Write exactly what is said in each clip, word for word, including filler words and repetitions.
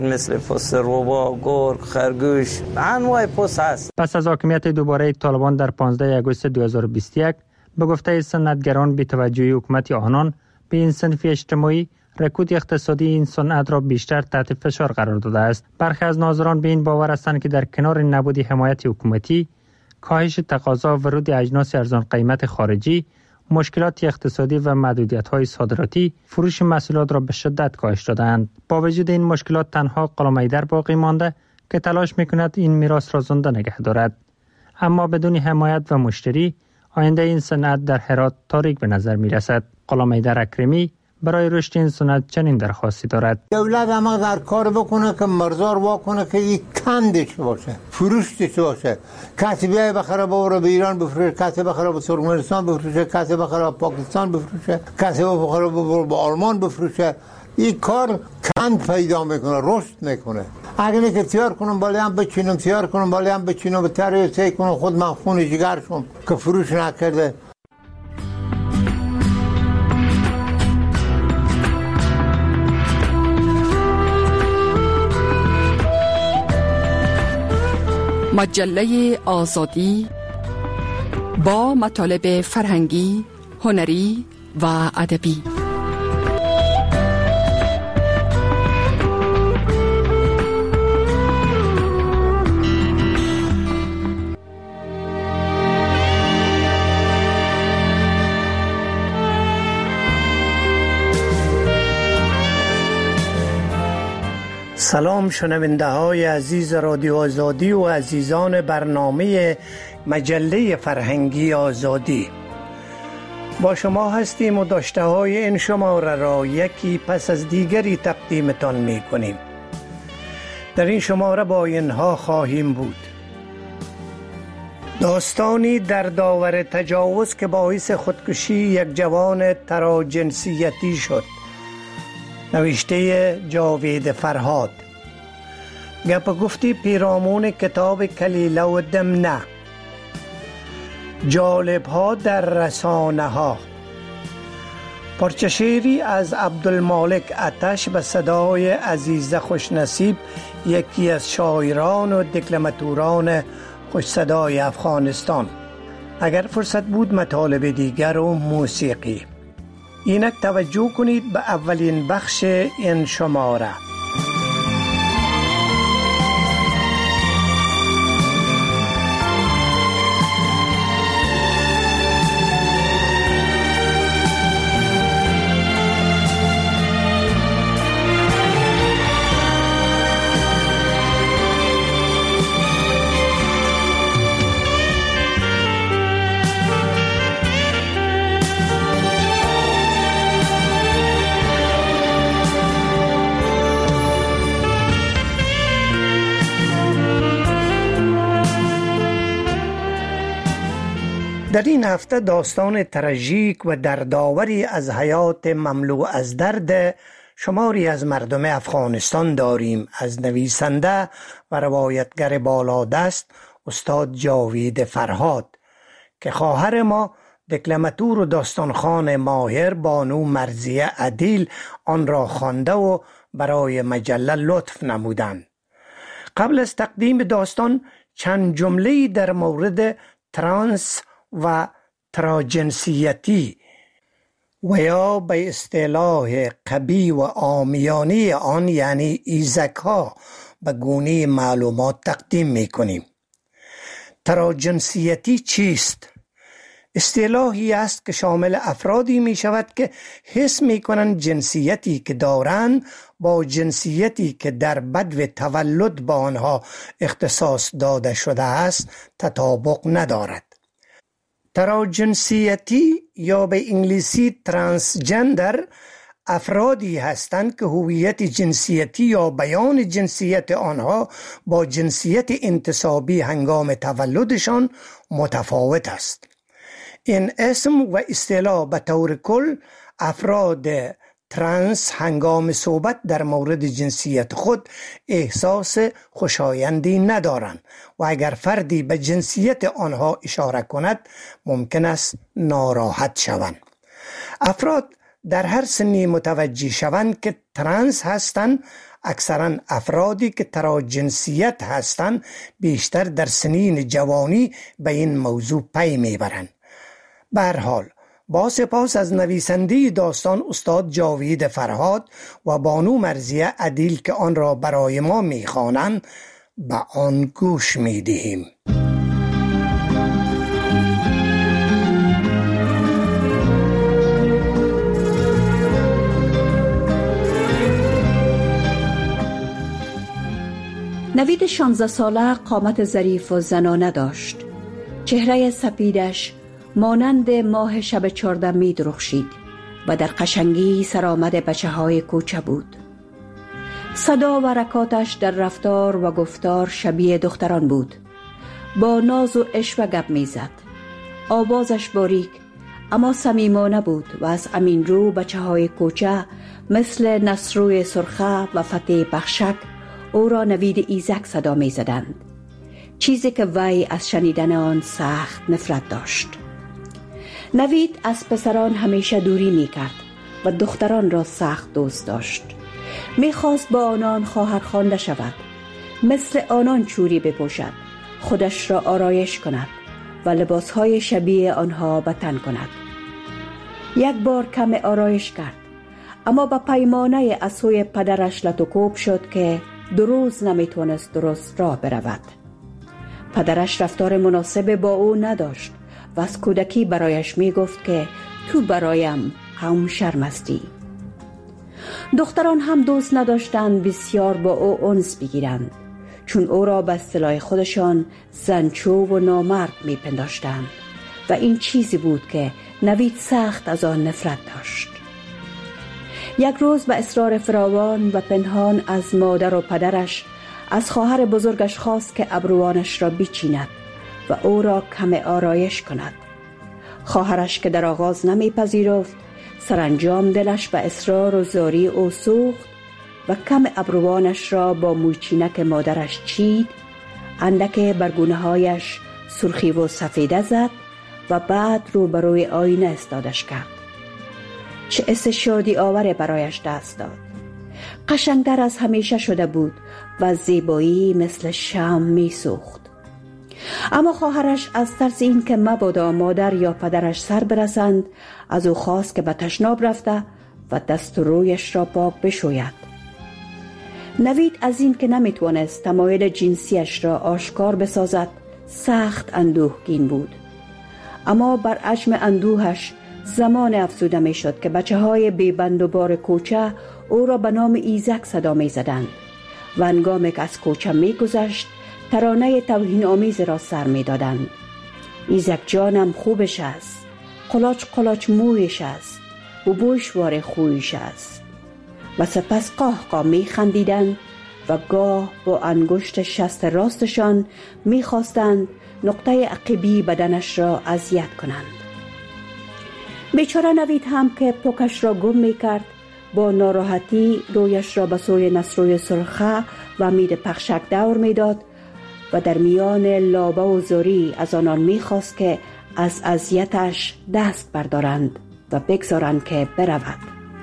مثل پوست روبا، گرگ، خرگوش، انواع پوست هست. پس از حاکمیت دوباره طالبان در پانزده آگوست دو هزار و بیست و یک به گفته صنعتگران بی توجهی حکومت آنان به این صنف اجتماعی، رکود اقتصادی این صنعت را بیشتر تحت فشار قرار داده است. برخی از ناظران به این باور هستند که در کنار نبود حمایت حکومتی، کاهش تقاضا، ورود اجناس ارزان قیمت خارجی، مشکلات اقتصادی و محدودیت‌های صادراتی فروش محصولات را به شدت کاهش دادند. با وجود این مشکلات تنها غلام حیدر باقی مانده که تلاش می‌کند این میراث را زنده نگه دارد. اما بدون حمایت و مشتری، آینده این صنعت در هرات تاریک به نظر می‌رسد. غلام حیدر اکرمی برای رشد این صنعت چنین درخواستی دارد: دولت اما در کار بکنه که مرزار واکنه که یک کندش باشه، فروشش باشه. کسی بیای بخره ببره به ایران بفروشه، کسی بخره به ترکمنستان بفروشه، کسی بخره به پاکستان بفروشه، کسی بخره ببره به آلمان بفروشه. این کار کند پیدا میکنه، رشد میکنه. اگر که تیار کنم بالی هم بچینم، تیار کنم بالی هم بچینم، به طرح سی کنم خود من خون جگر شم که فروش نکرده. مجله آزادی با مطالب فرهنگی، هنری و ادبی. سلام شنونده های عزیز رادیو آزادی و عزیزان برنامه مجله فرهنگی آزادی. با شما هستیم و داشته های این شماره را یکی پس از دیگری تقدیمتان می کنیم. در این شماره با اینها خواهیم بود: داستانی در داور تجاوز که باعث خودکشی یک جوان تراجنسیتی شد، نوشته جاوید فرهاد. گپ گفتی پیرامون کتاب کلیله و دمنه. جالب ها در رسانه ها. پارچه شعری از عبدالمالک آتش به صدای عزیزه خوشنصیب، یکی از شاعران و دکلماتوران خوش صدای افغانستان. اگر فرصت بود مطالب دیگر و موسیقی. اینک توجه کنید به اولین بخش این شماره. در این هفته داستان تراژیک و دردآوری از حیات مملو از درد شماری از مردم افغانستان داریم، از نویسنده و روایتگر بالادست استاد جاوید فرهاد که خواهر ما دکلماتور و داستانخوان ماهر بانو مرضیه عدیل آن را خوانده و برای مجله لطف نمودند. قبل از تقدیم داستان چند جمله در مورد ترانس و تراجنسیتی و یا به اصطلاح قبی و عامیانه آن یعنی ایزک ها به گونه معلومات تقدیم می کنیم. تراجنسیتی چیست؟ اصطلاحی است که شامل افرادی می شود که حس می کنند جنسیتی که دارند با جنسیتی که در بدو تولد با آنها اختصاص داده شده است تطابق ندارد. تراجنسیتی یا به انگلیسی ترانسجندر افرادی هستند که هویت جنسیتی یا بیان جنسیت آنها با جنسیت انتسابی هنگام تولدشان متفاوت است. این اسم و اصطلاح به طور کل افراد ترانس هنگام صحبت در مورد جنسیت خود احساس خوشایندی ندارند و اگر فردی به جنسیت آنها اشاره کند ممکن است ناراحت شوند. افراد در هر سنی متوجه شوند که ترانس هستند اکثرا افرادی که ترا جنسیت هستند بیشتر در سنین جوانی به این موضوع پی میبرند. به هر حال با سپاس از نویسنده داستان استاد جاوید فرهاد و بانو مرضیه عدیل که آن را برای ما میخوانند، به آن گوش میدهیم. نوید شانزده ساله قامت ظریف و زنانه داشت. چهره سپیدش مانند ماه شب چهارده می درخشید و در قشنگی سرآمد بچه های کوچه بود. صدا و حرکاتش در رفتار و گفتار شبیه دختران بود. با ناز و عشوه گپ می زد. آوازش باریک اما صمیمانه بود و از امین رو بچه های کوچه مثل نصروی سرخه و فتح بخشک او را نوید ایزک صدا می زدند، چیزی که وی از شنیدن آن سخت نفرت داشت. نوید از پسران همیشه دوری می کرد و دختران را سخت دوست داشت. می خواست با آنان خواهر خوانده شود، مثل آنان چوری بپوشد، خودش را آرایش کند و لباسهای شبیه آنها به تن کند. یک بار کم آرایش کرد، اما با پیمانه از سوی پدرش لطوکوب شد که دو روز نمیتونست درست راه برود. پدرش رفتار مناسب با او نداشت و از کودکی برایش میگفت که تو برایم قوم شرمستی. دختران هم دوست نداشتند بسیار با او انس بگیرند، چون او را به اصطلاح خودشان زنچو و نامرد میپنداشتند و این چیزی بود که نوید سخت از آن نفرت داشت. یک روز به اصرار فراوان و پنهان از مادر و پدرش از خواهر بزرگش خواست که ابروانش را بچیند و او را کم آرایش کند. خواهرش که در آغاز نمیپذیرفت، سرانجام دلش به اصرار و زاری او سوخت و کم ابروانش را با موچینک مادرش چید، اندک برگونه هایش سرخی و سفیده زد و بعد روبروی آینه استادش کرد. چه حس شادی آور برایش دست داد. قشنگتر از همیشه شده بود و زیبایی مثل شمع می سوخت. اما خواهرش از ترس این که مبادا مادر یا پدرش سر برسند، از او خواست که به تشناب رفته و دست و رویش را پاک بشوید. نوید از این که نمیتوانست تمایل جنسیش را آشکار بسازد سخت اندوهگین بود، اما بر عجم اندوهش زمان افزوده می شد که بچه های بیبند و بار کوچه او را به نام ایزک صدا می زدند و هنگامی که از کوچه می گذشت ترانه توهین آمیز را سر می دادند. ایزک جانم خوبش است، قلاچ قلاچ مویش است، بوبوش وار خویش است. و سپس قاه قاه می خندیدند و گاه با انگشت شست راستشان می خواستند نقطه عقبی بدنش را اذیت کنند. بیچاره نوید هم که پوکش را گم می کرد، با ناراحتی رویش را به سوی نصروی سرخه و مید پخشک دور می داد و در میان لابه و زاری از آنان می خواست که از اذیتش دست بردارند و بگذارند که برود.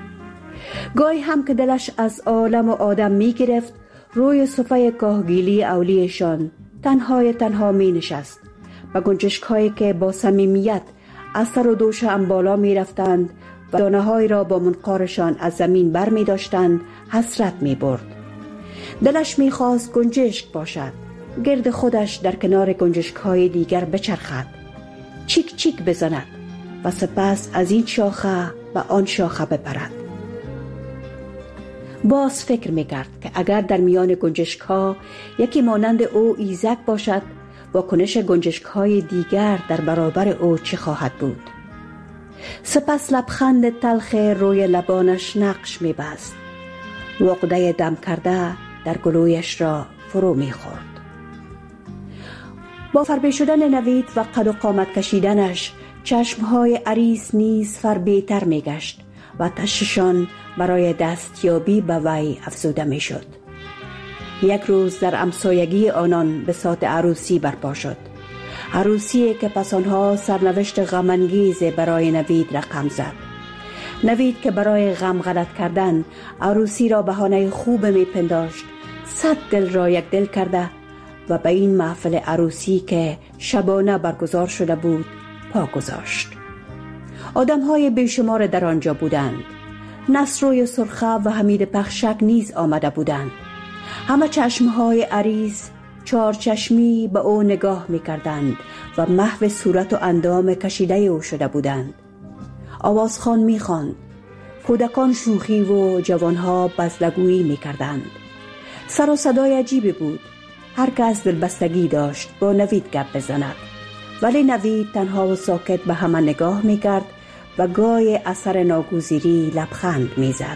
گاهی هم که دلش از عالم و آدم می گرفت، روی صفحه کاهگیلی اولیشان تنهای تنها می نشست. و گنجشک هایی که با صمیمیت از سر و دوش هم بالا می رفتند و دانه های را با منقارشان از زمین بر می داشتند حسرت می برد. دلش می خواست گنجشک باشد، گرد خودش در کنار گنجشک های دیگر بچرخد، چیک چیک بزند و سپس از این شاخه و آن شاخه بپرد. باز فکر می کرد که اگر در میان گنجشک ها یکی مانند او ایزک باشد، واکنش گنجشک های دیگر در برابر او چه خواهد بود؟ سپس لبخند تلخ روی لبانش نقش می بست و عقده دم کرده در گلویش را فرو می خورد. با فربه شدن نوید و قد و قامت کشیدنش چشمهای عریس نیز فربه‌تر می گشت و تششان برای دستیابی به وی افزوده می شد. یک روز در همسایگی آنان بساط عروسی برپا شد. عروسی که پس آنها سرنوشت غم‌انگیز برای نوید رقم زد. نوید که برای غم غلط کردن عروسی را بهانه خوب می پنداشت، صد دل را یک دل کرده و به این محفل عروسی که شبانه برگزار شده بود پا گذاشت. آدم های بیشمار در آنجا بودند. نصروی سرخه و حمید پخشک نیز آمده بودند. همه چشمهای عریس چار چشمی به او نگاه می کردند و محو صورت و اندام کشیده او شده بودند. آوازخوان می خواند. کودکان شوخی و جوانها بزلگویی می کردند. سر و صدای عجیبی بود. هر کس دلبستگی داشت با نوید گپ بزند، ولی نوید تنها و ساکت به همه نگاه می کرد و گای اثر ناگزیری لبخند می زد.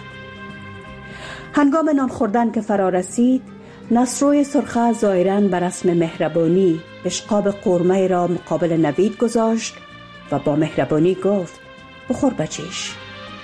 هنگام نان خوردن که فرا رسید، نصروی سرخه ظاهراً به رسم مهربانی بشقاب قورمه را مقابل نوید گذاشت و با مهربانی گفت بخور بچیش.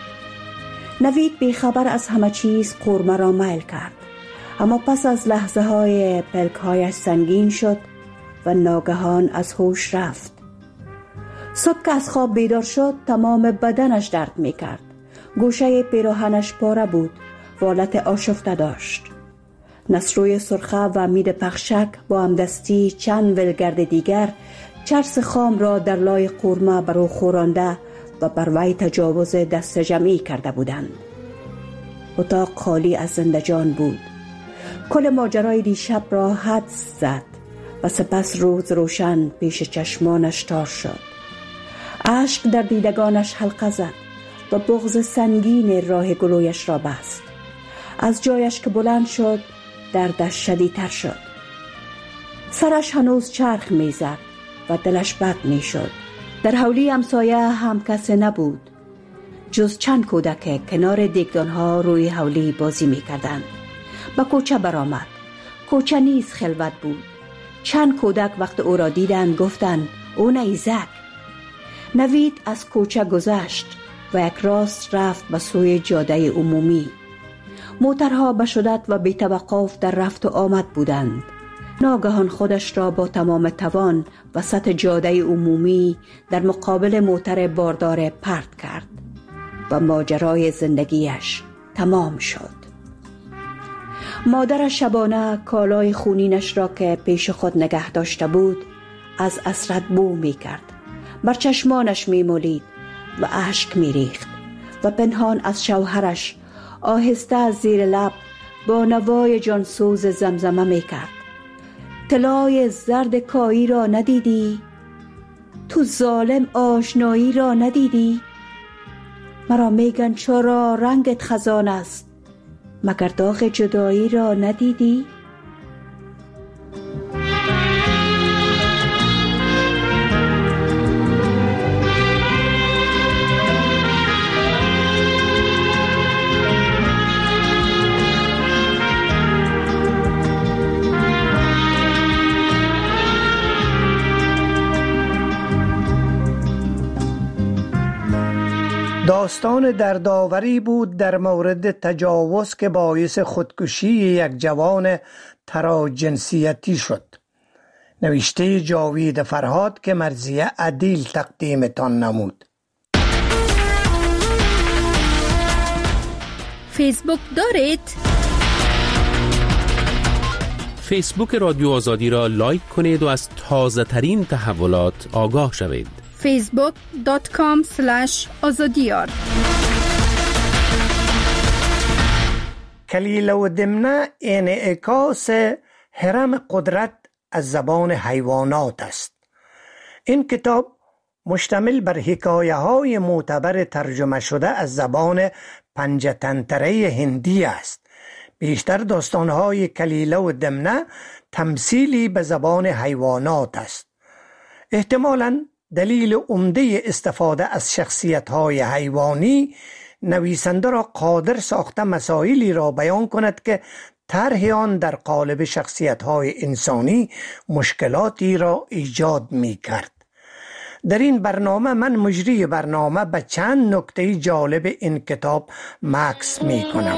نوید بیخبر از همه چیز قورمه را میل کرد، اما پس از لحظه های پلک هایش سنگین شد و ناگهان از هوش رفت. صبح که از خواب بیدار شد تمام بدنش درد می کرد. گوشه پیراهنش پاره بود و حالت آشفته داشت. نصروی سرخه و حمید پخشک با همدستی چند ولگرد دیگر چرس خام را در لای قورمه برو خورانده و بر وی تجاوز دست جمعی کرده بودند. اتاق خالی از زندجان بود. کل ماجرای دیشب را حدس زد و سپس روز روشن پیش چشمانش تار شد. اشک در دیدگانش حلقه زد و بغض سنگین راه گلویش را بست. از جایش که بلند شد دردش شدیدتر شد. سرش هنوز چرخ می زد و دلش بد می شد. در حولی همسایه هم کسی نبود جز چند کودک که کنار دیگدانها روی حولی بازی می کردند. به کوچه برآمد. کوچه نیز خلوت بود. چند کودک وقت او را دیدند گفتند او نیزک. نوید از کوچه گذشت و یک راست رفت به سوی جاده عمومی. موترها به شدت و بی توقف در رفت و آمد بودند. ناگهان خودش را با تمام توان وسط جاده عمومی در مقابل موتر باردار پرت کرد و ماجرای زندگیش تمام شد. مادر شبانه کالای خونینش را که پیش خود نگه داشته بود از حسرت بو می کرد. بر چشمانش می مالید و اشک می ریخت و پنهان از شوهرش آهسته از زیر لب با نوای جانسوز زمزمه می کرد. طلای زرد کایی را ندیدی؟ تو ظالم آشنایی را ندیدی؟ مرا میگن چرا رنگت خزان است، مگر داغ جدایی را ندیدی؟ داستان دردآوری بود در مورد تجاوز که باعث خودکشی یک جوان تراجنسیتی شد. نوشته جاوید فرهاد که مرضیه عدیل تقدیمتان نمود. فیسبوک دارید؟ فیسبوک رادیو آزادی را لایک کنید و از تازه ترین تحولات آگاه شوید. فیسبوک دات کام سلش آزادیار. کلیله و دمنه انعکاس هرم قدرت از زبان حیوانات است. این کتاب مشتمل بر حکایه های معتبر ترجمه شده از زبان پنجتنتره هندی است. بیشتر داستانهای کلیله و دمنه تمثیلی به زبان حیوانات است. احتمالاً دلیل عمده استفاده از شخصیت‌های حیوانی نویسنده را قادر ساخته مسائلی را بیان کند که طرح آن در قالب شخصیت‌های انسانی مشکلاتی را ایجاد می‌کرد. در این برنامه من مجری برنامه به چند نکته جالب این کتاب مکث می‌کنم.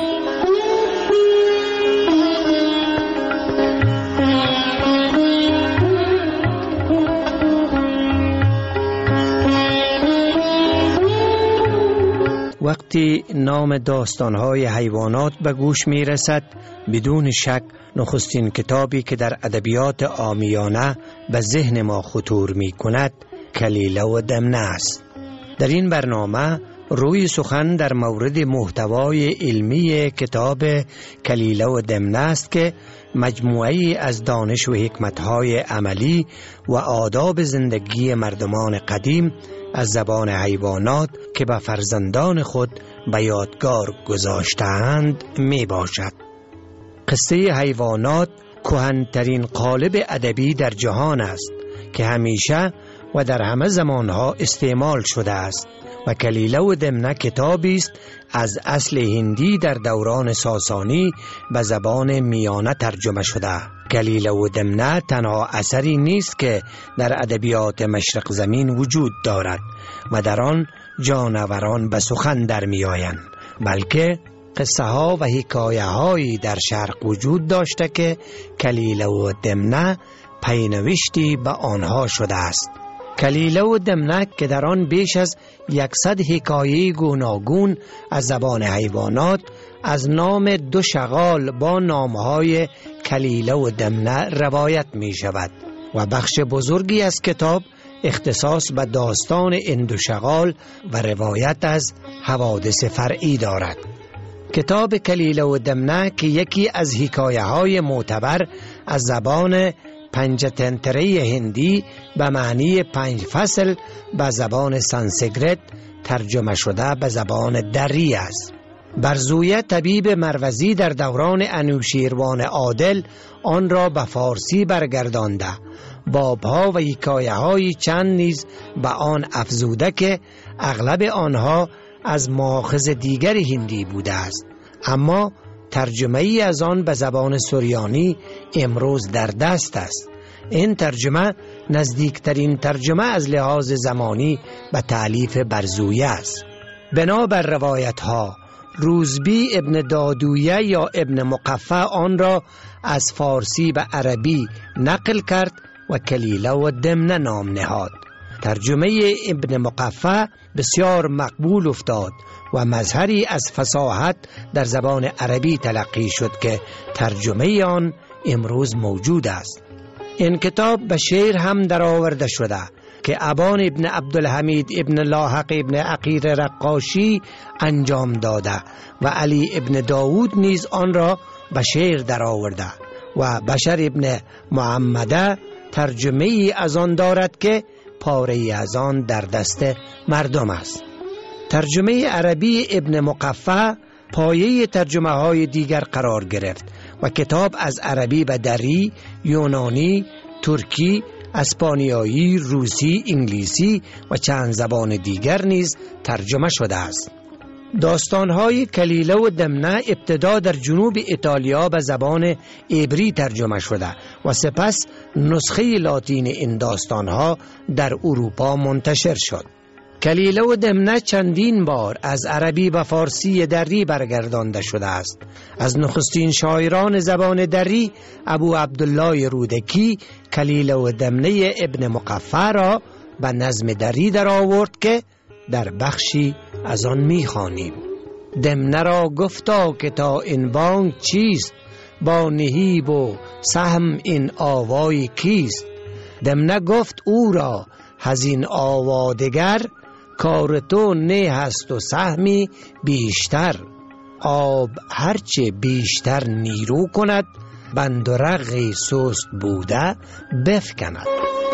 وقت وقتی نام داستان‌های حیوانات به گوش می‌رسد، بدون شک نخستین کتابی که در ادبیات عامیانه به ذهن ما خطور می‌کند کلیله و دمنه است. در این برنامه روی سخن در مورد محتوای علمی کتاب کلیله و دمنه است که مجموعه‌ای از دانش و حکمت‌های عملی و آداب زندگی مردمان قدیم از زبان حیوانات که به فرزندان خود به یادگار گذاشته‌اند می باشد. قصه حیوانات کهن‌ترین قالب ادبی در جهان است که همیشه و در همه زمانها استعمال شده است و کلیله و دمنه کتابی است از اصل هندی در دوران ساسانی به زبان میانه ترجمه شده. کلیله و دمنه تنها اثری نیست که در ادبیات مشرق زمین وجود دارد و در آن جانوران به سخن در می آیند، بلکه قصه ها و حکایه هایی در شرق وجود داشته که کلیله و دمنه پینوشتی به آنها شده است. کلیله و دمنه که در آن بیش از یکصد حکایه گوناگون از زبان حیوانات از نام دو شغال با نامهای کلیله و دمنه روایت می شود و بخش بزرگی از کتاب اختصاص به داستان این دو شغال و روایت از حوادث فرعی دارد. کتاب کلیله و دمنه که یکی از حکایه های معتبر از زبان پنجتنتره هندی به معنی پنج فصل به زبان سانسکریت ترجمه شده به زبان دری است. برزویه طبیب مروزی در دوران انوشیروان عادل آن را به فارسی برگردانده، بابها و حکایه های چند نیز به آن افزوده که اغلب آنها از ماخذ دیگر هندی بوده است، اما ترجمه ای از آن به زبان سریانی امروز در دست است. این ترجمه نزدیکترین ترجمه از لحاظ زمانی به تألیف برزویه است. بنابر روایت ها روزبی ابن دادویه یا ابن مقفع آن را از فارسی به عربی نقل کرد و کلیله و دمنه نام نهاد. ترجمه ابن مقفع بسیار مقبول افتاد و مظهری از فصاحت در زبان عربی تلقی شد که ترجمه آن امروز موجود است. این کتاب به شعر هم در آورده شده که ابان ابن عبدالحمید ابن لاحق ابن عقیر رقاشی انجام داده و علی ابن داود نیز آن را به شعر در آورده و بشر ابن محمده ترجمه ای از آن دارد که پاره ای از آن در دست مردم است. ترجمه عربی ابن مقفع پایه ترجمه های دیگر قرار گرفت و کتاب از عربی به دری، یونانی، ترکی، اسپانیایی، روسی، انگلیسی و چند زبان دیگر نیز ترجمه شده است. داستان‌های کلیله و دمنه ابتدا در جنوب ایتالیا به زبان عبری ترجمه شده و سپس نسخه لاتین این داستان‌ها در اروپا منتشر شد. کلیله و دمنه چندین بار از عربی و فارسی دری برگردانده شده است. از نخستین شاعران زبان دری ابو عبدالله رودکی کلیله و دمنه ابن مقفع را به نظم دری در آورد که در بخشی از آن می‌خوانیم. دمنه را گفتا که تا این بانگ چیست، با نهیب و سهم این آوای کیست. دمنه گفت او را هزین آوادگر، کار تو نه هست و سهمی بیشتر. آب هرچه بیشتر نیرو کند، بند و رغی سست بوده بفکند.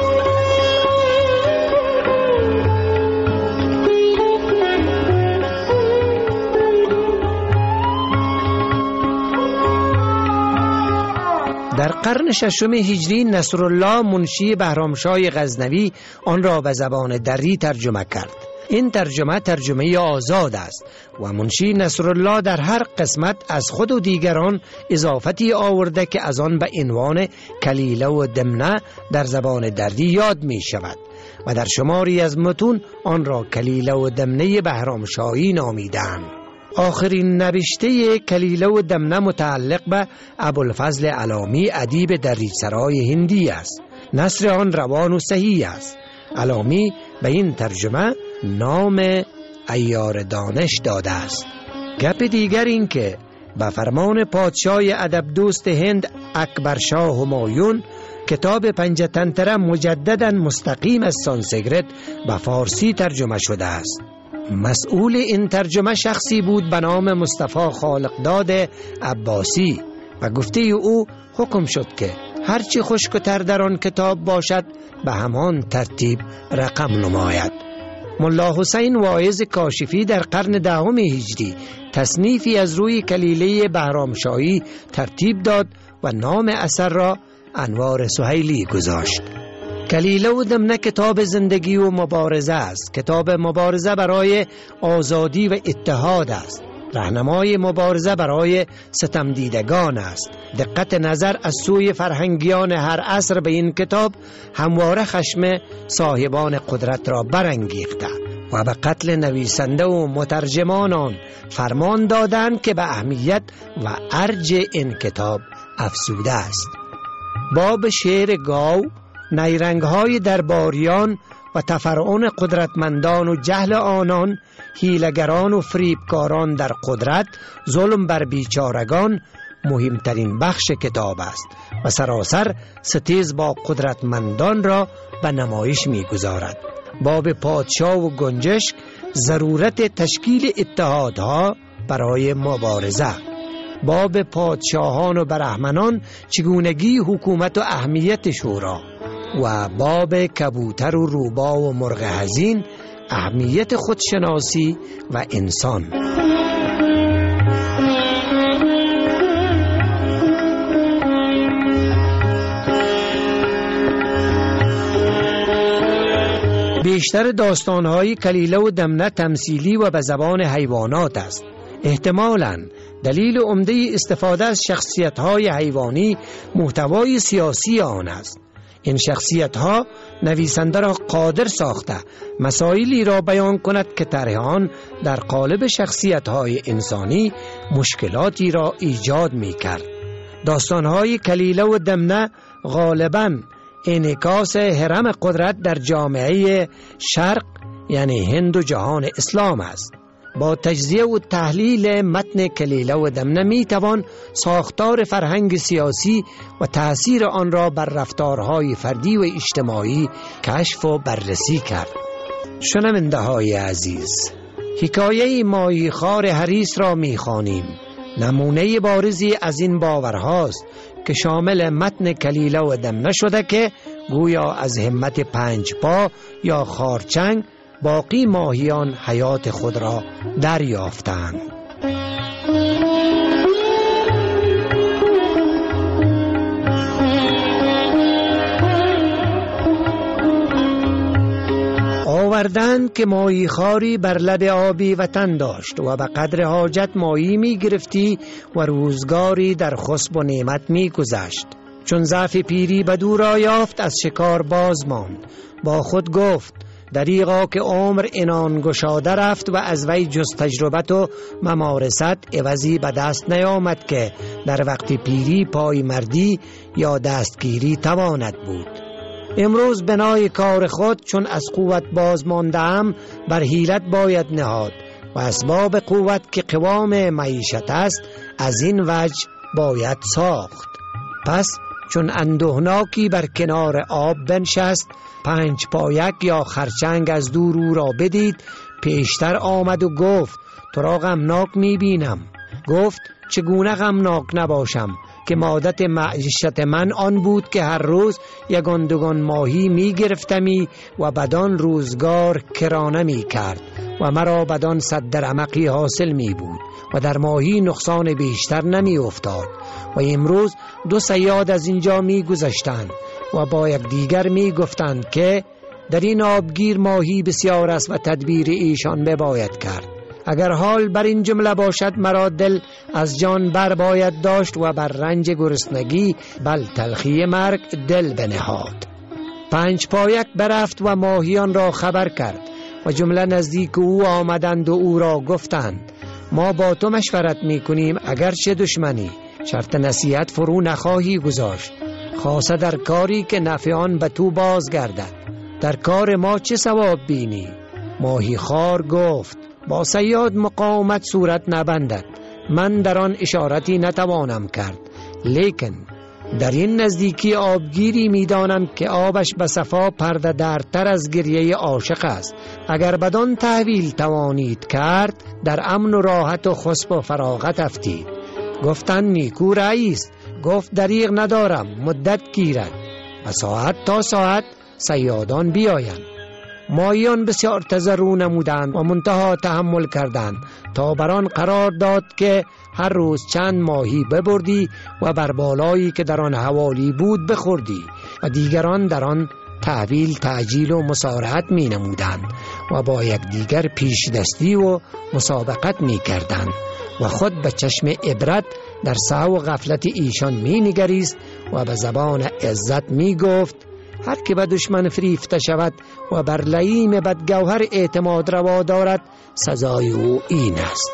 در قرن ششم هجری نصرالله منشی بهرامشاه غزنوی آن را به زبان دری ترجمه کرد. این ترجمه ترجمه آزاد است و منشی نصرالله در هر قسمت از خود و دیگران اضافتی آورده که از آن به عنوان کلیله و دمنه در زبان دری یاد می شود و در شماری از متون آن را کلیله و دمنه بهرامشاهی نامیدند. آخرین نوشته کلیله و دمنه متعلق به ابوالفضل علامی ادیب دریسرای هندی است. نثر آن روان و صحیح است. علامی به این ترجمه نام عیار دانش داده است. گپ دیگر این که به فرمان پادشاه ادب دوست هند اکبر شاه همایون کتاب پنجتنتره مجددا مستقیم از سانسکریت به فارسی ترجمه شده است. مسئول این ترجمه شخصی بود به نام مصطفی خالقداد عباسی و گفته او حکم شد که هرچی خشک و تر در آن کتاب باشد به همان ترتیب رقم نماید. ملا حسین واعظ کاشفی در قرن دهم هجری تصنیفی از روی کلیله بهرامشاهی ترتیب داد و نام اثر را انوار سهیلی گذاشت. کلیله و دمنه کتاب زندگی و مبارزه است. کتاب مبارزه برای آزادی و اتحاد است. راهنمای مبارزه برای ستم دیدگان است. دقت نظر از سوی فرهنگیان هر عصر به این کتاب همواره خشم صاحبان قدرت را برانگیخته و به قتل نویسنده و مترجمانان فرمان دادند که به اهمیت و ارج این کتاب افزوده است. باب شعر گاو، نیرنگ‌های درباریان و تفرعون قدرتمندان و جهل آنان، حیله‌گران و فریبکاران در قدرت، ظلم بر بیچارگان مهمترین بخش کتاب است و سراسر ستیز با قدرتمندان را به نمایش می‌گذارد. باب پادشاه و گنجشک، ضرورت تشکیل اتحادها برای مبارزه. باب پادشاهان و برهمنان، چگونگی حکومت و اهمیت شورا. و باب کبوتر و روبا و مرغ حزین، اهمیت خودشناسی و انسان. بیشتر داستان‌های کلیله و دمنه تمثیلی و به زبان حیوانات است. احتمالاً دلیل عمده استفاده از شخصیت‌های حیوانی محتوای سیاسی آن است. این شخصیت‌ها نویسنده را قادر ساخته مسائلی را بیان کند که طرح آن در قالب شخصیت‌های انسانی مشکلاتی را ایجاد می‌کرد. داستان‌های کلیله و دمنه غالباً انعکاس هرم قدرت در جامعه شرق یعنی هند و جهان اسلام است. با تجزیه و تحلیل متن کلیله و دمنه می توان ساختار فرهنگ سیاسی و تأثیر آن را بر رفتارهای فردی و اجتماعی کشف و بررسی کرد. شنونده های عزیز، حکایه ماهیخوار حریص را می خوانیم. نمونه بارزی از این باورهاست که شامل متن کلیله و دمنه شده که گویا از همت پنج پا یا خارچنگ باقی ماهیان حیات خود را دریافتند. آوردند که ماهیخواری بر لب آبی وطن داشت و به قدر حاجت ماهی می گرفتی و روزگاری در خسب و نعمت می گذشت. چون ضعف پیری بدو را یافت از شکار باز ماند. با خود گفت دریغا که عمر اینان گشاده رفت و از وی جز تجربت و ممارست عوضی به دست نیامد که در وقت پیری پای مردی یا دستگیری تواند بود. امروز بنای کار خود چون از قوت باز ماندم بر حیلت باید نهاد و اسباب قوت که قوام معیشت است از این وجه باید ساخت. پس چون اندوهناکی بر کنار آب بنشست، پنج پایک یا خرچنگ از دور او را بدید، پیشتر آمد و گفت تو را غمناک می بینم. گفت چگونه غمناک نباشم که مادت معیشت من آن بود که هر روز یگان دوگان ماهی می گرفتمی و بدان روزگار کرانه می کرد و مرا بدان صد درمقی حاصل می بود و در ماهی نقصان بیشتر نمی افتاد. و امروز دو صیاد از اینجا می گذشتند و با یک دیگر می گفتند که در این آبگیر ماهی بسیار است و تدبیر ایشان بباید کرد. اگر حال بر این جمله باشد مرا دل از جان بر باید داشت و بر رنج گرسنگی بل تلخی مرگ دل بنهاد. پنج پایک برفت و ماهیان را خبر کرد و جمله نزدیک او آمدند و او را گفتند ما با تو مشورت می کنیم اگرچه دشمنی شرط نصیحت فرو نخواهی گذاشت، خاصه در کاری که نفع آن به تو بازگردد. در کار ما چه ثواب بینی؟ ماهی خار گفت با صیاد مقاومت صورت نبندد. من در آن اشارتی نتوانم کرد، لیکن در این نزدیکی آبگیری می‌دانم که آبش به صفا پرده دارتر از گریه عاشق است. اگر بدان تحویل توانید کرد، در امن و راحت و خسب و فراغت افتید. گفتن نیکو رئیس. گفت دریغ ندارم، مدت گیرد و ساعت تا ساعت صیادان بیایند. ماهیان بسیار تضرع نمودند و منتها تحمل کردند تا بران قرار داد که هر روز چند ماهی ببردی و بر بالایی که در آن حوالی بود بخوردی و دیگران در آن تحویل تعجیل و مسارعت می نمودند و با یک دیگر پیش دستی و مسابقت می کردند و خود به چشم عبرت در سهو و غفلت ایشان می نگریست و به زبان عزت می گفت هر که به دشمن فریفته شود و بر لئیم بدگوهر اعتماد روا دارد، سزای او این است.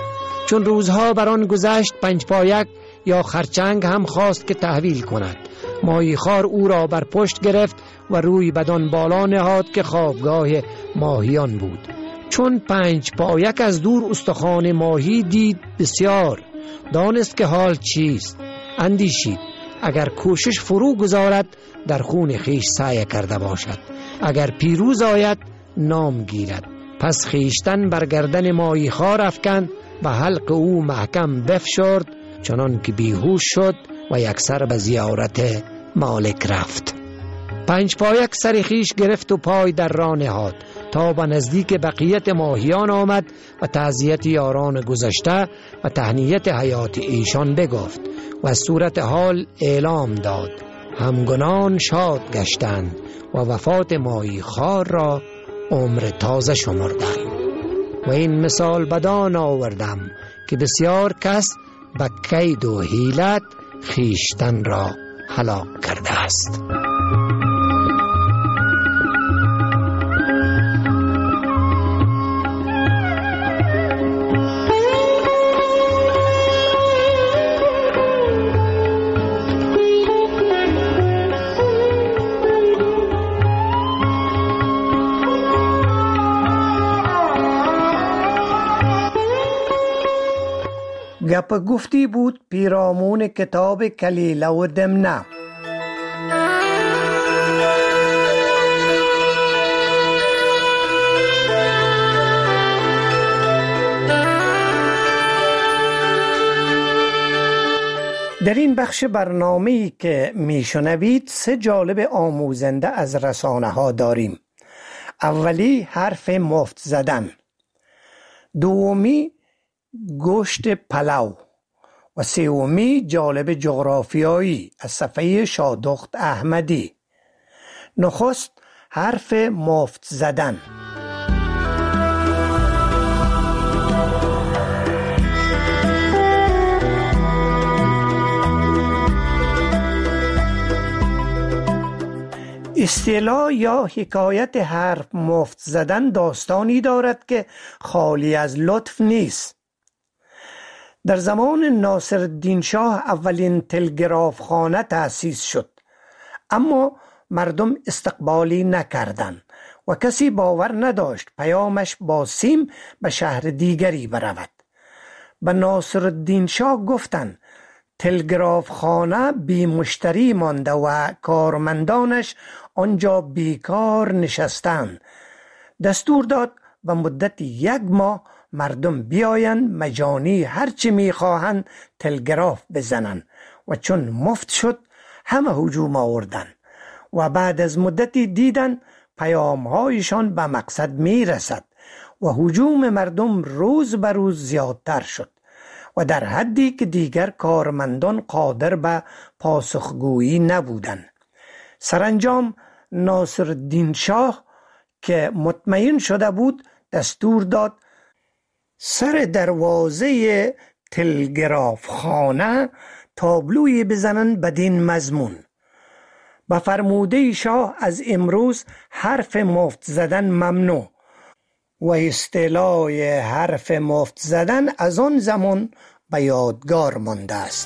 چون روزها بر آن گذشت، پنج پایک یا خرچنگ هم خواست که تحویل کند. ماهی خار او را بر پشت گرفت و روی بدان بالا نهاد که خوابگاه ماهیان بود. چون پنج پایک از دور استخوان ماهی دید، بسیار دانست که حال چیست. اندیشید اگر کوشش فرو گذارد در خون خیش سعی کرده باشد، اگر پیروز آید نام گیرد. پس خیشتن بر گردن ماهی خار افکند و حلق او محکم بفشرد، چنان که بیهوش شد و یک سر به زیارت مالک رفت. پنج پایک سر خیش گرفت و پای در راه نهاد تا به نزدیک بقیت ماهیان آمد و تعزیت یاران گذشته و تهنیت حیات ایشان بگفت و از صورت حال اعلام داد. همگنان شاد گشتند و وفات ماهی خار را عمر تازه شمردند. و این مثال بدان آوردم که بسیار کس به کید و حیلت خیشتن را هلاک کرده است. گپ گفتی بود پیرامون کتاب کلیله و دمنه. در این بخش برنامه‌ای که میشنوید سه جالب آموزنده از رسانه ها داریم. اولی حرف مفت زدن، دومی گوشت پلو و سومی جالب جغرافیایی از صفحه شادخت احمدی. نخست حرف مفت زدن. اصطلاح یا حکایت حرف مفت زدن داستانی دارد که خالی از لطف نیست. در زمان ناصرالدین شاه اولین تلگراف خانه تأسیس شد، اما مردم استقبالی نکردند و کسی باور نداشت پیامش با سیم به شهر دیگری برود. به ناصرالدین شاه گفتند تلگراف خانه بی مشتری مانده و کارمندانش آنجا بیکار نشستند. دستور داد و مدت یک ماه مردم بیایند مجانی هرچی میخواهند تلگراف بزنند و چون مفت شد همه هجوم آوردند و بعد از مدتی دیدن پیامهایشان به مقصد میرسد و هجوم مردم روز به روز زیادتر شد و در حدی که دیگر کارمندان قادر به پاسخگویی نبودند. سرانجام ناصرالدین شاه که مطمئن شده بود دستور داد سر دروازه تلگراف خانه تابلوی بزنن بدین مضمون: به فرموده شاه از امروز حرف مفت زدن ممنوع. و اصطلاح حرف مفت زدن از آن زمان به یادگار مانده است.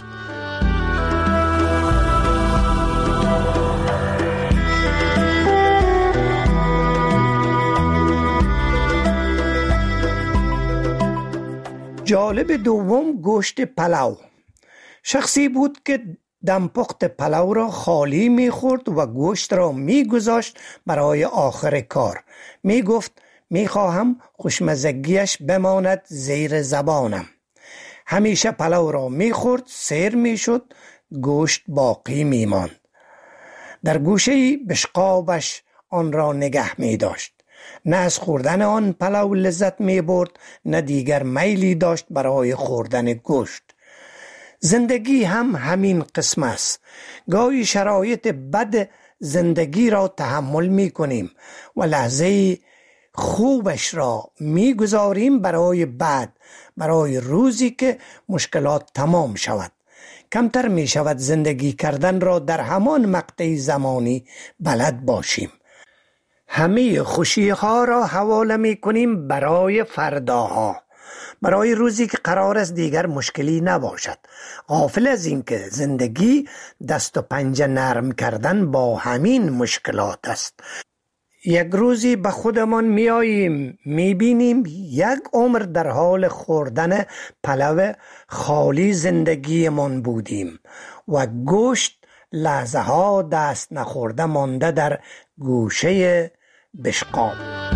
جالب دوم گوشت پلو. شخصی بود که دمپخت پلو را خالی می خورد و گوشت را می گذاشت برای آخر کار. می گفت می خواهم خوشمزگیش بماند زیر زبانم. همیشه پلو را می خورد، سیر می شد، گوشت باقی می ماند. در گوشه‌ای بشقابش آن را نگه می داشت. نه از خوردن آن پلو لذت می برد، نه دیگر میلی داشت برای خوردن گوشت. زندگی هم همین قسم است. گاهی شرایط بد زندگی را تحمل می کنیم و لحظه خوبش را می گذاریم برای بعد، برای روزی که مشکلات تمام شود. کمتر می شود زندگی کردن را در همان مقطع زمانی بلد باشیم. همه خوشی ها را حواله می کنیم برای فرداها، برای روزی که قرار است دیگر مشکلی نباشد، غافل از این که زندگی دست و پنجه نرم کردن با همین مشکلات است. یک روزی به خودمان می آییم می بینیم یک عمر در حال خوردن پلو خالی زندگیمان بودیم و گوشت لحظه ها دست نخورده مانده در گوشه بشقاب.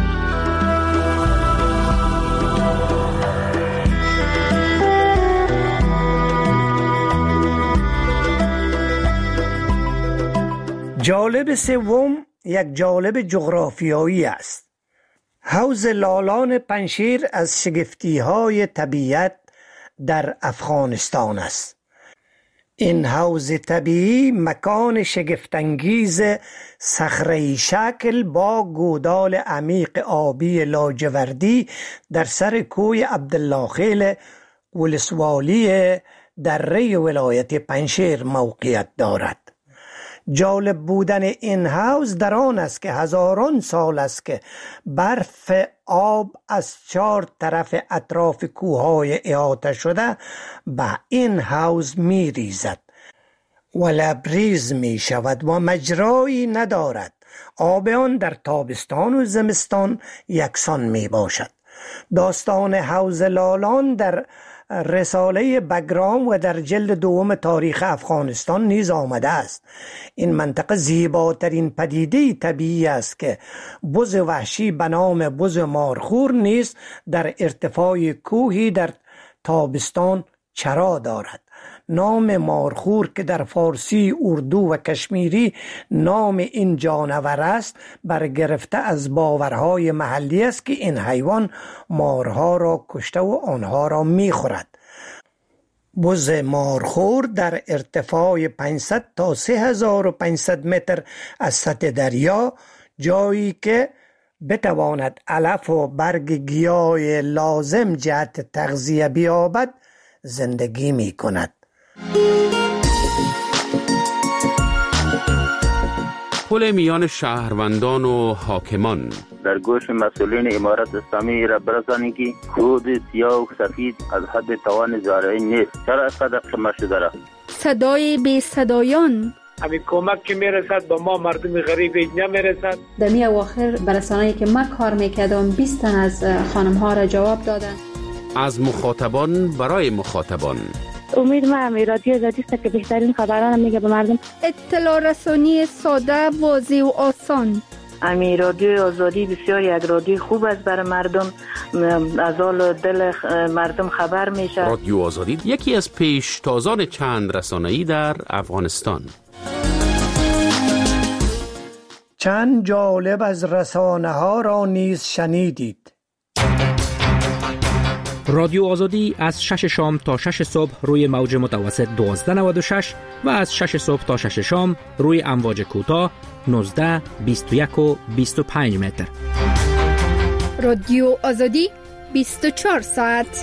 جالب سوم یک جالب جغرافیایی است. حوض لالان پنشیر از شگفتی‌های طبیعت در افغانستان است. این حوض طبیعی مکان شگفت‌انگیز صخره‌ای شکل با گودال عمیق آبی لاجوردی در سر کوه عبدالله خیل ولسوالی دره ولایت پنشیر موقعیت دارد. جالب بودن این حوض در آن است که هزاران سال است که برف آب از چهار طرف اطراف کوههای احاطه شده به این حوض می ریزد و لبریز می شود و مجرایی ندارد. آب آن در تابستان و زمستان یکسان می باشد. داستان حوض لالان در رساله بگرام و در جلد دوم تاریخ افغانستان نیز آمده است. این منطقه زیباترین پدیده طبیعی است که بز وحشی به نام بز مارخور نیز در ارتفاع کوهی در تابستان چرا دارد. نام مارخور که در فارسی، اردو و کشمیری نام این جانور است، برگرفته از باورهای محلی است که این حیوان مارها را کشته و آنها را می‌خورد. بز مارخور در ارتفاع پانصد تا سه هزار و پانصد متر از سطح دریا، جایی که بتواند علف و برگ گیاه لازم جهت تغذیه بیابد زندگی می کند. پل میان شهروندان و حاکمان. در گوش مسئولین امارت اسلامی را برسانید که خود سیاه و سفید از حد توان زارعی نیست. چرا اینقدر قمه شده را؟ صدای بی صدایان. همین کمک که میرسد به ما مردم غریب نمیرسد. در می اواخر برسانه‌ای که من کار میکردم بیست تن از خانم ها را جواب دادن. از مخاطبان برای مخاطبان. امید ما هم رادیو آزادی است که بهترین خبران میگه به مردم. اطلاع رسانی ساده، واضح و آسان. امی رادیو آزادی بسیار یک رادیو خوب است برای مردم، از حال دل مردم خبر میشه. رادیو آزادی یکی از پیشتازان چند رسانه‌ای در افغانستان. چند جالب از رسانه ها را نیز شنیدید. رادیو آزادی از شش شام تا شش صبح روی موج متوسط دوازده نود و شش و از شش صبح تا شش شام روی امواج کوتاه نوزده، بیست و یک و بیست و پنج متر. رادیو آزادی بیست و چهار ساعت.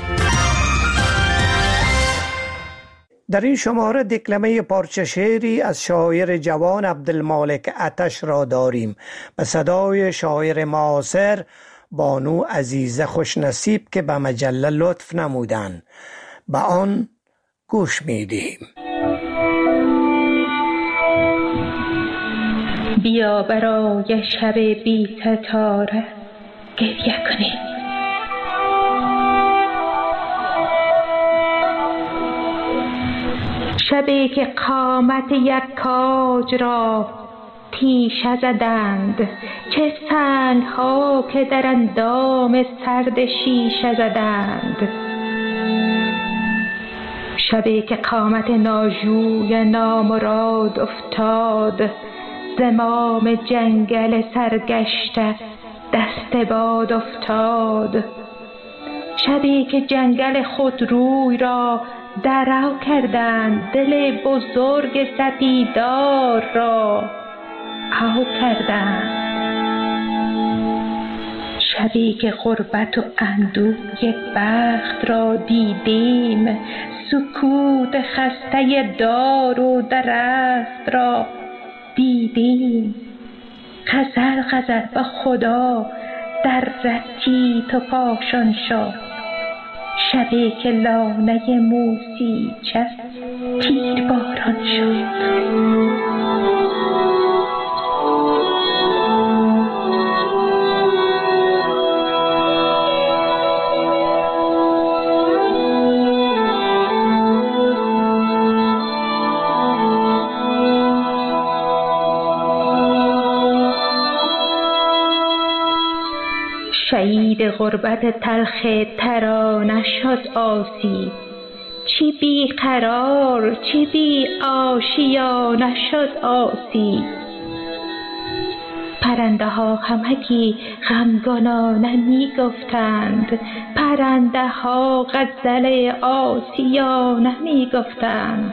در این شماره دکلمه پارچه شعری از شاعر جوان عبدالمالک آتش را داریم به صدای شاعر معاصر بانو عزیزه خوشنصیب که به مجله لطف نمودند. به آن گوش میدیم. بیا برای شب بی ستاره گریه کنیم. شبی که قامت یک کاج را تیشه زدند، چه سنگ ها که در اندام سرد شیشه زدند. شبی که قامت ناجوی نامراد افتاد، زمام جنگل سرگشته دست باد افتاد. شبی که جنگل خود روی را درو کردند، دل بزرگ سپیدار را او کردند. شبی که غربت و اندوه بخت را دیدیم، سکوت خسته دار و درخت را دیدیم. غزل غزل به خدا در رتی تو پاشان شد، شبی که لانه موسی چه تیر باران شد. شهید غربت تلخ ترانه شد آسی، چی بی قرار چی بی آشیانه شد آسی. پرنده ها همگی غمگنانه می گفتند، پرنده ها غزل آسیانه می گفتند.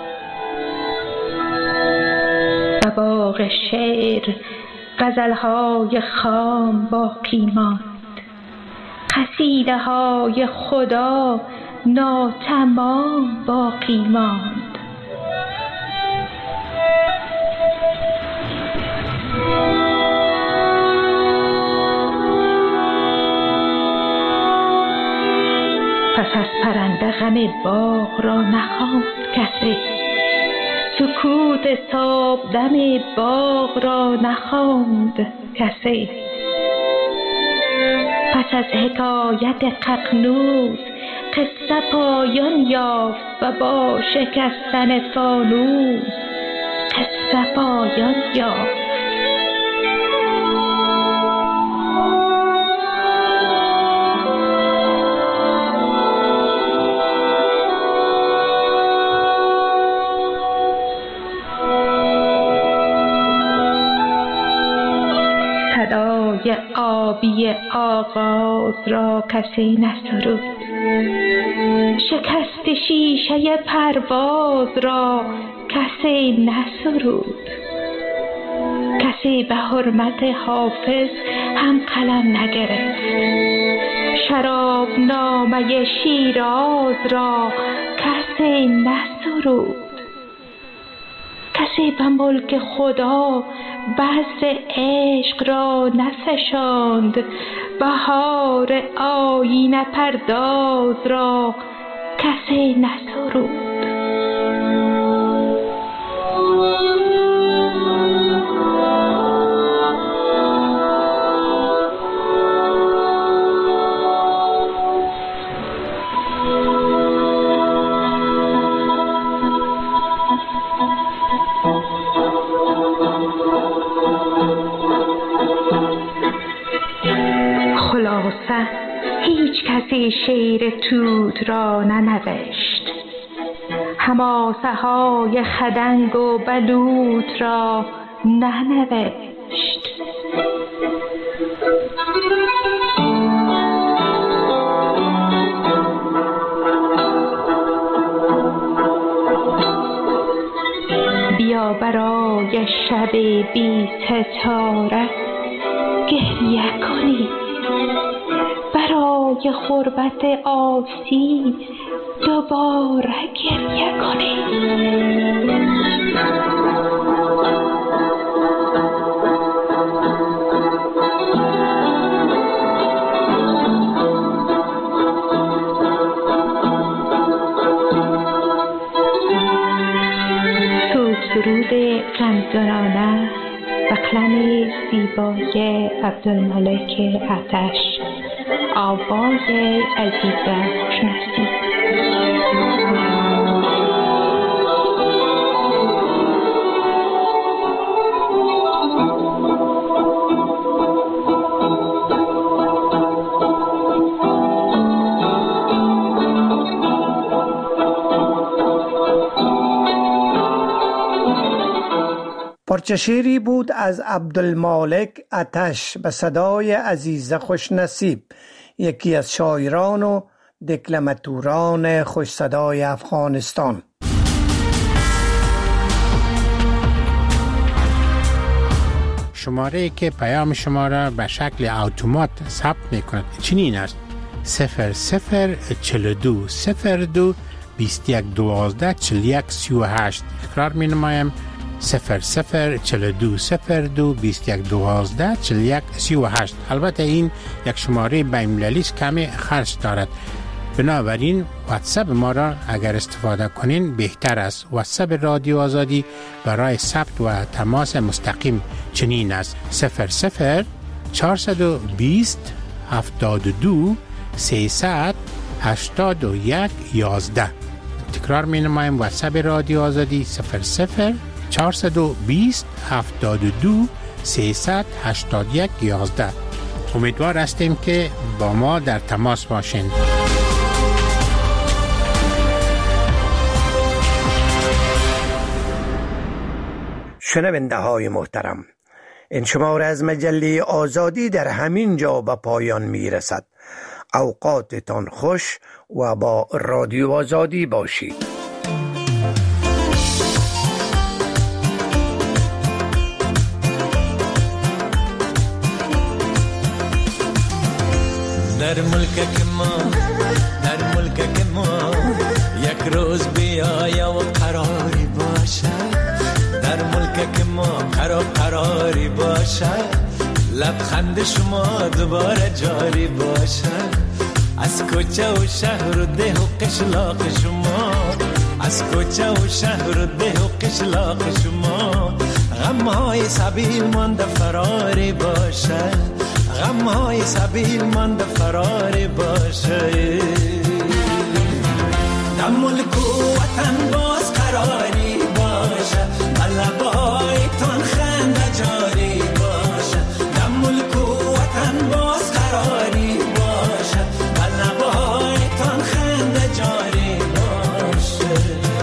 به باغ شعر غزل‌های خام باقی ماند، قصیده های خدا ناتمام باقی ماند. پس از پرنده غم باغ را نخواند کسی، سکوت صبح دم باغ را نخواند کسی. پس از حکایت ققنوس قصه پایان یافت و با شکستن فانوس قصه پایان یافت. صدای آبی آغاز را کسی نسرود، شکست شیشه پرواز را کسی نسرود. کسی به حرمت حافظ هم قلم نگرفت، شراب نامه شیراز را کسی نسرود. کسی به ملک خدا بذر عشق را نفشاند، بهار آیینه پرداز را کسی نسرود. خلاصه هیچ کسی شعر توت را ننوشت، حماسه های خدنگ و بلوط را ننوشت. بیا برای شب بی ستاره گریه کنی، برای غربت آسی دوباره گریه کنی. سرود غمگنانه و قلم زیبای عبدالملک آتش، آواز عزیز خوشنصیب. پارچه شعری بود از عبدالمالک آتش به صدای عزیز خوشنصیب، یکی از شاعران و دکلماتوران خوش صدای افغانستان. شماره که پیام شما را به شکل اتومات ثبت می‌کند چنین است: صفر صفر چهل و دو صفر دو بیست و یک دوازده چهل و یک سی و هشت. تکرار می‌نمایم: صفر صفر چهل و دو صفر دو بیست و یک دوازده چهل و یک سی و هشت. البته این یک شماره بین‌المللی است، کمی خرج دارد، بنابراین واتساپ ما را اگر استفاده کنین بهتر است. واتساپ رادیو آزادی برای ثبت و تماس مستقیم چنین است: صفر صفر چهارصد و بیست هفتاد و دو سیصد هشتاد و یک یازده. تکرار می نمایم: واتساپ رادیو آزادی صفر صفر چهارصد و بیست هفتاد و دو سیصد هشتاد و یک یازده. امیدوار هستیم که با ما در تماس باشین. شنونده های محترم، این شماره از مجله آزادی در همین جا به پایان می رسد. اوقاتتان خوش و با رادیو آزادی باشید. در ملک ما در ملک ما یک روز بیایا و قراری باشه. در ملک ما قرار قراری باشه. لبخند شما دوباره جاری باشه. از کوچه و شهر و ده و قشلاق شما، از کوچه و شهر و ده و قشلاق شما غمهای سبیل مانده فراری باشه. غمهای سبیل مانده فراری باشه. در ملک و وطن باز قراری باشه. لبایتان خنده جاری باشه. در ملک و وطن باز قراری باشه. لبایتان خنده جاری باشه.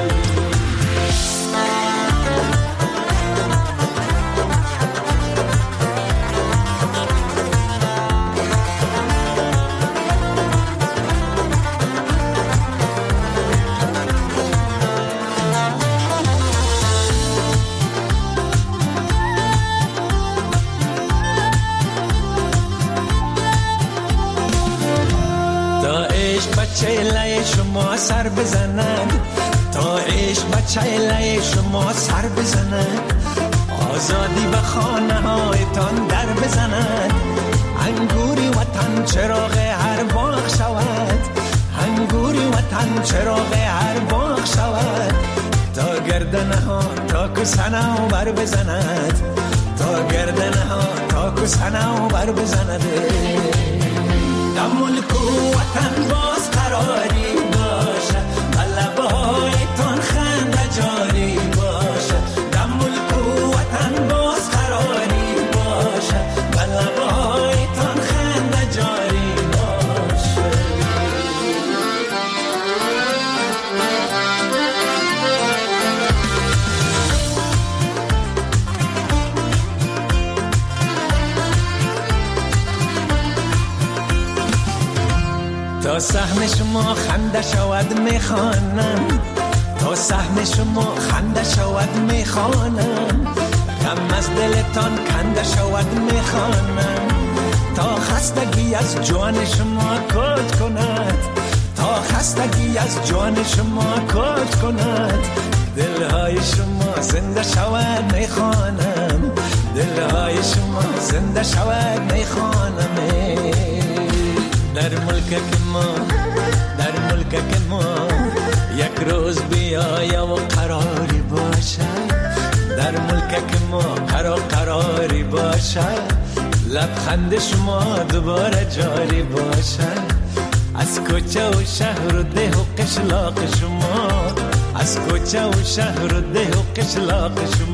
چهله شما سر بزنن، تا عشق بچه لای شما سر بزنن. آزادی به خانه هایتان در بزنن. انگوری وطن چراغ هر باغ شود. انگوری وطن چراغ هر باغ شود. تا گردنه ها تا کسنه و بر بزند. تا گردنه ها تا کسنه و بر بزند. در ملک و وطن باز قراری باشه. لبایتان خنده جاری باشه. در ملک و وطن باز قراری باشه. لبایتان خنده جاری باشه. تا سهم شما خنده شود میخوانم. تا سهم شما خنده شود میخوانم. غم از دلتان کنده شود میخوانم. تا خستگی از جان شما کج کند. تا خستگی از جان شما کج کند. دلهای شما زنده شود میخوانم. دلهای شما زنده شود میخوانم. در ملک ما در ملک ما یک روز بیایا و قراری باشه. در ملک ما قرار قراری باشه. لبخند شما دوباره جاری باشه. از کوچه و شهر و ده و قشلاق شما. از کوچه و شهر و ده و قشلاق شما